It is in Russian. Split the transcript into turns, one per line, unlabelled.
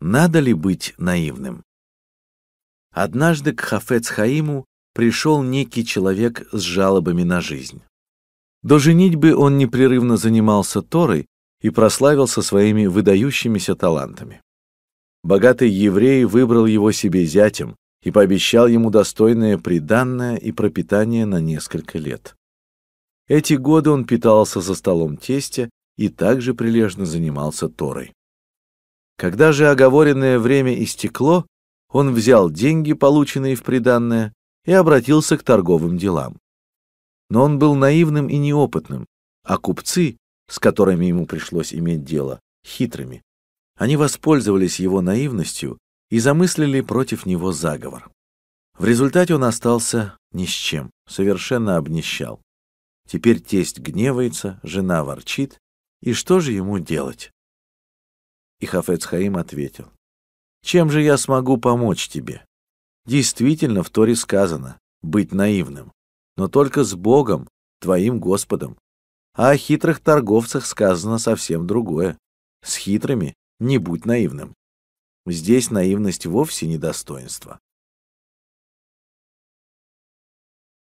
Надо ли быть наивным? Однажды к Хафец Хаиму пришел некий человек с жалобами на жизнь. До женитьбы он непрерывно занимался Торой и прославился своими выдающимися талантами. Богатый еврей выбрал его себе зятем и пообещал ему достойное приданное и пропитание на несколько лет. Эти годы он питался за столом тестя и также прилежно занимался Торой. Когда же оговоренное время истекло, он взял деньги, полученные в приданное, и обратился к торговым делам. Но он был наивным и неопытным, а купцы, с которыми ему пришлось иметь дело, хитрыми. Они воспользовались его наивностью и замыслили против него заговор. В результате он остался ни с чем, совершенно обнищал. Теперь тесть гневается, жена ворчит, и что же ему делать? И Хафец Хаим ответил: «Чем же я смогу помочь тебе? Действительно, в Торе сказано быть наивным, но только с Богом, твоим Господом. А о хитрых торговцах сказано совсем другое. С хитрыми не будь наивным. Здесь наивность вовсе не достоинство.